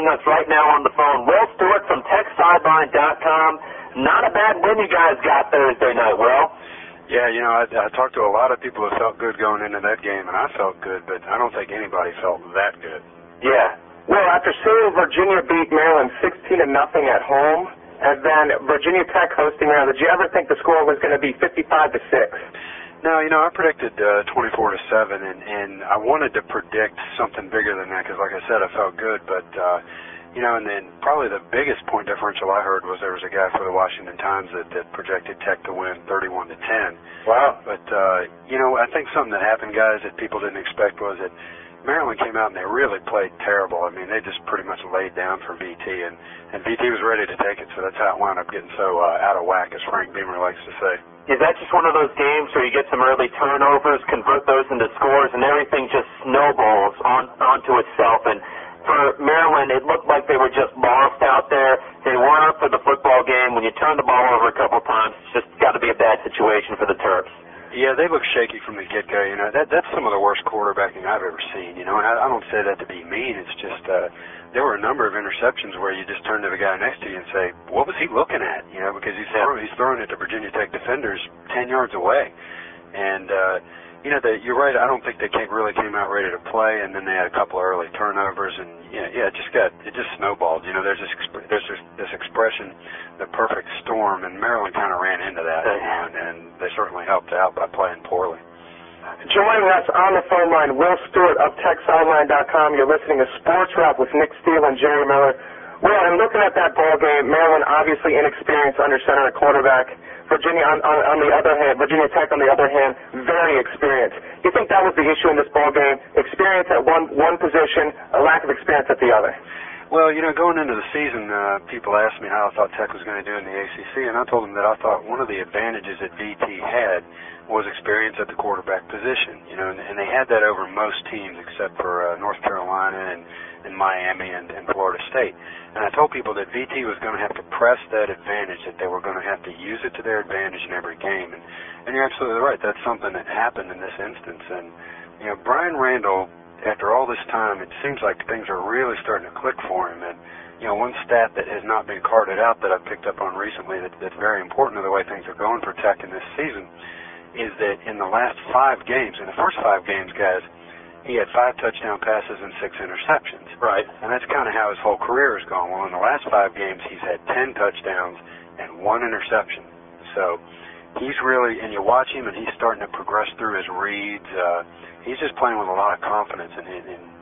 joining us right now on the phone. Will Stewart from TechSideline.com. Not a bad win you guys got Thursday night, Will. Yeah, you know, I talked to a lot of people who felt good going into that game, and I felt good, but I don't think anybody felt that good. Yeah. Well, after seeing Virginia beat Maryland 16-0 at home, and then Virginia Tech hosting Maryland, did you ever think the score was going to be 55-6? No, you know, I predicted 24-7, and I wanted to predict something bigger than that because, like I said, I felt good. But, you know, and then probably the biggest point differential I heard was there was a guy for the Washington Times that projected Tech to win 31-10. Wow. But, you know, I think something that happened, guys, that people didn't expect was that Maryland came out and they really played terrible. I mean, they just pretty much laid down for VT, and VT was ready to take it, so that's how it wound up getting so out of whack, as Frank Beamer likes to say. Is that just one of those games where you get some early turnovers, convert those into scores, and everything just snowballs onto itself? And for Maryland, it looked like they were just lost out there. They weren't up for the football game. When you turn the ball over a couple times, it's just got to be a bad situation for the Terps. Yeah, they look shaky from the get-go. You know, that's some of the worst quarterbacking I've ever seen. You know, and I don't say that to be mean. It's just there were a number of interceptions where you just turn to the guy next to you and say, "What was he looking at?" You know, because he's throwing it to Virginia Tech defenders 10 yards away. And you know, you're right. I don't think they really came out ready to play, and then they had a couple of early turnovers, and it just snowballed. You know, there's this expression, the perfect storm, and Maryland kind of ran into that, and they certainly helped out by playing poorly. Joining us on the phone line, Will Stewart of TechSideline.com. You're listening to Sports Wrap with Nick Steele and Jerry Miller. Well, I'm looking at that ball game. Maryland obviously inexperienced under center at quarterback. Virginia on the other hand, Virginia Tech on the other hand, very experienced. You think that was the issue in this ball game? Experience at one position, a lack of experience at the other. Well, you know, going into the season, people asked me how I thought Tech was going to do in the ACC, and I told them that I thought one of the advantages that VT had was experience at the quarterback position. You know, and they had that over most teams except for North Carolina and Miami and Florida State. And I told people that VT was going to have to press that advantage, that they were going to have to use it to their advantage in every game. And you're absolutely right. That's something that happened in this instance. And, you know, Brian Randall, after all this time, it seems like things are really starting to click for him. And, you know, one stat that has not been carted out that I've picked up on recently that's very important to the way things are going for Tech in this season is that in the last 5 games, in the first 5 games, guys, he had 5 touchdown passes and 6 interceptions. Right. And that's kind of how his whole career has gone. Well, in the last 5 games, he's had 10 touchdowns and 1 interception. So he's really, and you watch him, and he's starting to progress through his reads. He's just playing with a lot of confidence, and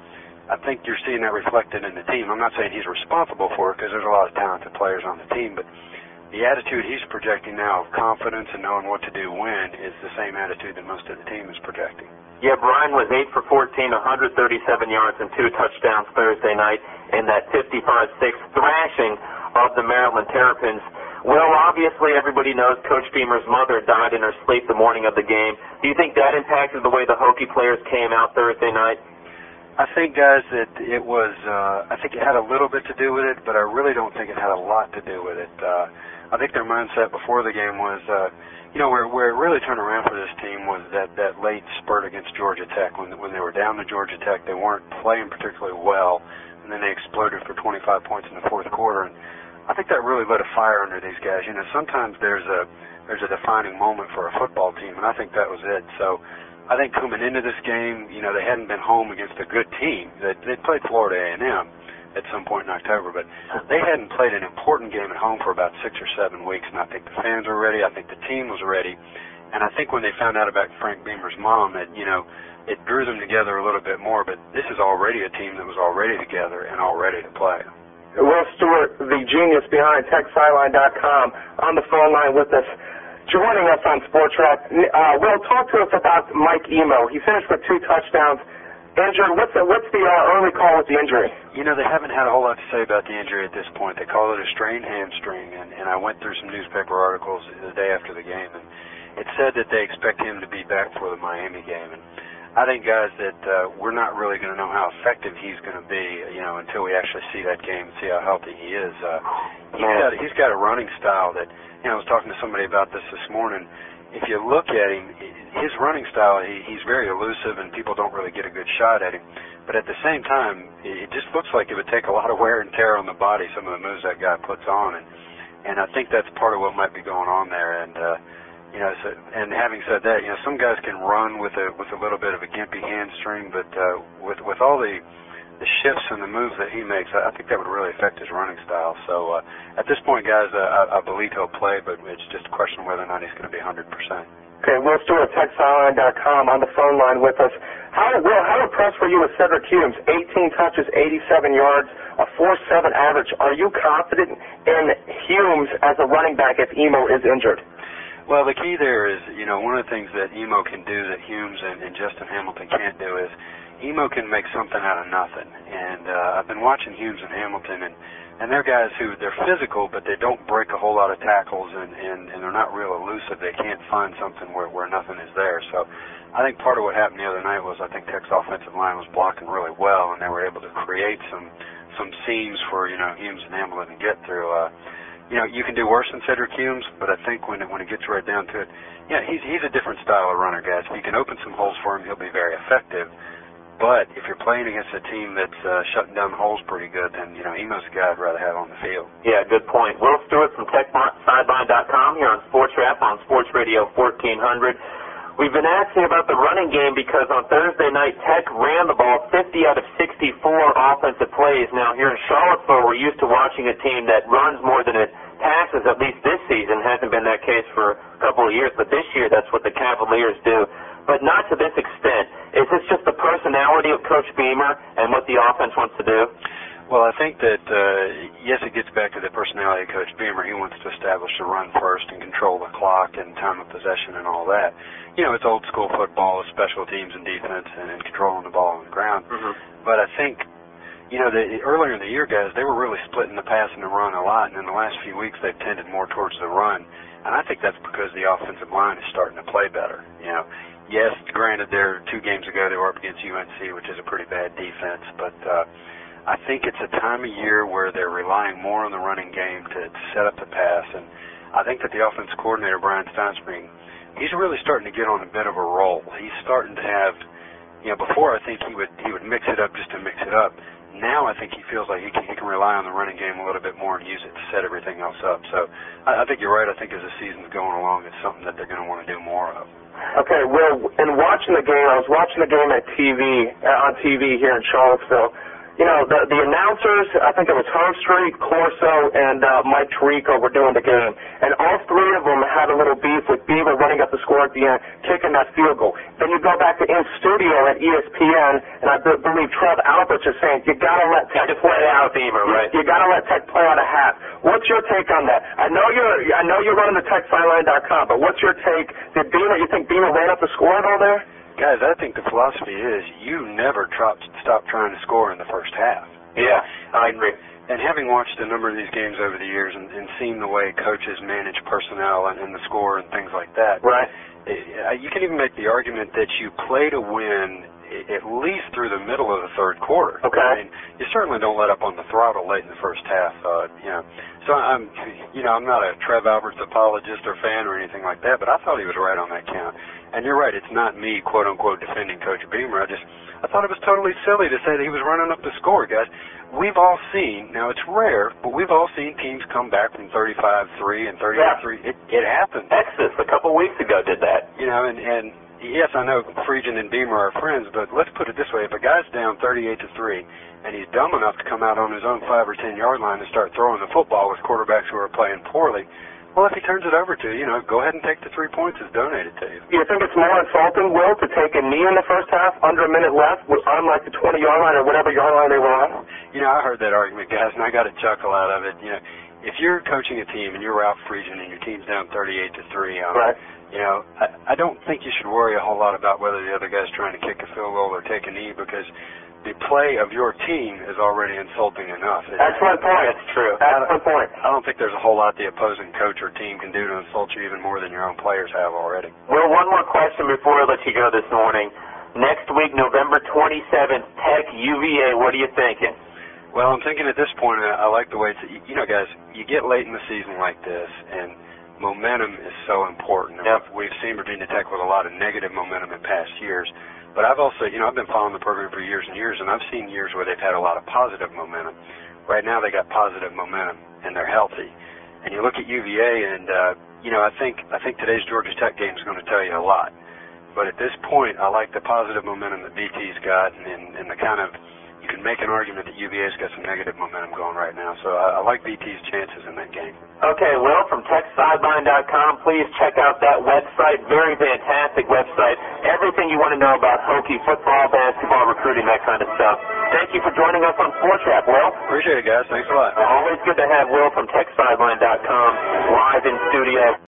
I think you're seeing that reflected in the team. I'm not saying he's responsible for it because there's a lot of talented players on the team, but the attitude he's projecting now of confidence and knowing what to do when is the same attitude that most of the team is projecting. Yeah, Brian was 8 for 14, 137 yards and 2 touchdowns Thursday night in that 55-6 thrashing of the Maryland Terrapins. Well, obviously everybody knows Coach Beamer's mother died in her sleep the morning of the game. Do you think that impacted the way the Hokie players came out Thursday night? I think, guys, that it was, I think it had a little bit to do with it, but I really don't think it had a lot to do with it. I think their mindset before the game was, you know, where it really turned around for this team was that late spurt against Georgia Tech. When they were down to Georgia Tech, they weren't playing particularly well, and then they exploded for 25 points in the fourth quarter. And I think that really lit a fire under these guys. You know, sometimes there's a defining moment for a football team, and I think that was it. So I think coming into this game, you know, they hadn't been home against a good team. They'd played Florida A&M at some point in October, but they hadn't played an important game at home for about 6 or 7 weeks, and I think the fans were ready. I think the team was ready. And I think when they found out about Frank Beamer's mom, that, you know, it drew them together a little bit more, but this is already a team that was already together and all ready to play. Will Stewart, the genius behind TechSideline.com, on the phone line with us, joining us on Sports Wrap. Will, talk to us about Mike Emo. He finished with 2 touchdowns. Injured. What's the early call with the injury? You know, they haven't had a whole lot to say about the injury at this point. They call it a strained hamstring, and I went through some newspaper articles the day after the game, and it said that they expect him to be back for the Miami game. And I think, guys, that we're not really going to know how effective he's going to be, you know, until we actually see that game and see how healthy he is. He's got a running style that, you know, I was talking to somebody about this morning. if you look at him, his running style, he's very elusive, and people don't really get a good shot at him. But at the same time, it just looks like it would take a lot of wear and tear on the body, some of the moves that guy puts on, and I think that's part of what might be going on there. And and having said that, some guys can run with a little bit of a gimpy hamstring, but with all the shifts and the moves that he makes, I think that would really affect his running style. So at this point, guys, I believe he'll play, but it's just a question of whether or not he's going to be 100%. Okay, Will Stewart, TexAsline.com on the phone line with us. How impressed were you with Cedric Humes? 18 touches, 87 yards, a 4.7 average. Are you confident in Humes as a running back if Emo is injured? Well, the key there is, one of the things that Emo can do that Humes and Justin Hamilton can't do is Emo can make something out of nothing. And I've been watching Humes and Hamilton, and they're guys who, they're physical, but they don't break a whole lot of tackles, and they're not real elusive. They can't find something where nothing is there. So I think part of what happened the other night was I think Tech's offensive line was blocking really well, and they were able to create some seams for, Humes and Hamilton to get through. You can do worse than Cedric Humes, but I think when it gets right down to it, he's a different style of runner, guys. If you can open some holes for him, he'll be very effective. But if you're playing against a team that's shutting down holes pretty good, then, Emo's the guy I'd rather have on the field. Yeah, good point. Will Stewart from TechSideline.com here on Sports Wrap on Sports Radio 1400. We've been asking about the running game because on Thursday night, Tech ran the ball 50 out of 64 offensive plays. Now, here in Charlottesville, we're used to watching a team that runs more than it passes, at least this season. Hasn't been that case for a couple of years, but this year that's what the Cavaliers do. But not to this extent. Is this just the personality of Coach Beamer and what the offense wants to do? Well, I think that, yes, it gets back to the personality of Coach Beamer. He wants to establish the run first and control the clock and time of possession and all that. It's old school football with special teams and defense and controlling the ball on the ground. Mm-hmm. But I think, earlier in the year, guys, they were really splitting the pass and the run a lot, and in the last few weeks they've tended more towards the run. And I think that's because the offensive line is starting to play better. Yes, granted, 2 games ago they were up against UNC, which is a pretty bad defense, but I think it's a time of year where they're relying more on the running game to set up the pass, and I think that the offensive coordinator, Brian Steinspring, he's really starting to get on a bit of a roll. He's starting to have, before I think he would mix it up just to mix it up. Now I think he feels like he can rely on the running game a little bit more and use it to set everything else up. So I think you're right. I think as the season's going along, it's something that they're going to want to do more of. Okay, well, in watching the game, I was watching the game on TV here in Charlottesville. The announcers, I think it was Street, Corso, and Mike Tirico were doing the game. And all 3 of them had a little beef with Beamer running up the score at the end, kicking that field goal. Then you go back to in studio at ESPN, and I believe Trev Alberts is saying, you got to let Tech play out Beamer, right? You got to let Tech play out a half. What's your take on that? I know you're running the TechSideline.com, but what's your take? You think Beamer ran up the score at all there? Guys, I think the philosophy is you never stop trying to score in the first half. Yeah, I agree. And having watched a number of these games over the years and seen the way coaches manage personnel and the score and things like that, right? You can even make the argument that you play to win at least through the middle of the third quarter. Okay. I mean, you certainly don't let up on the throttle late in the first half. So I'm not a Trev Alberts apologist or fan or anything like that, but I thought he was right on that count. And you're right, it's not me, quote unquote, defending Coach Beamer. I thought it was totally silly to say that he was running up the score, guys. We've all seen, now it's rare, but we've all seen teams come back from 35-3 and 35-3. It happens. Texas a couple weeks ago did that. And yes, I know Friedgen and Beamer are friends, but let's put it this way. If a guy's down 38-3 and he's dumb enough to come out on his own 5 or 10 yard line and start throwing the football with quarterbacks who are playing poorly, well, if he turns it over to you, go ahead and take the 3 points that's donated to you. You think it's more insulting, Will, to take a knee in the first half, under a minute left, on like the 20-yard line or whatever yard line they were on? I heard that argument, guys, and I got a chuckle out of it. If you're coaching a team and you're Ralph Friedgen and your team's down 38-3, right. I don't think you should worry a whole lot about whether the other guy's trying to kick a field goal or take a knee, because the play of your team is already insulting enough. Excellent point. That's true. Excellent point. I don't think there's a whole lot the opposing coach or team can do to insult you even more than your own players have already. Well, one more question before I let you go this morning. Next week, November 27th, Tech UVA. What are you thinking? Well, I'm thinking at this point, I like the way it's, guys, you get late in the season like this, and momentum is so important. Yep. We've seen Virginia Tech with a lot of negative momentum in past years. But I've also, I've been following the program for years and years, and I've seen years where they've had a lot of positive momentum. Right now they got positive momentum, and they're healthy. And you look at UVA, and, I think today's Georgia Tech game is going to tell you a lot. But at this point, I like the positive momentum that BT's got, and the kind of, you can make an argument that UVA's got some negative momentum going right now. So I like BT's chances in that game. Okay, Will, from TechSideline.com, please check out that website. Very fantastic website. Everything you want to know about Hokie football, basketball, recruiting, that kind of stuff. Thank you for joining us on Sports Wrap, Will. Appreciate it, guys. Thanks a lot. Always good to have Will from TechSideline.com live in studio.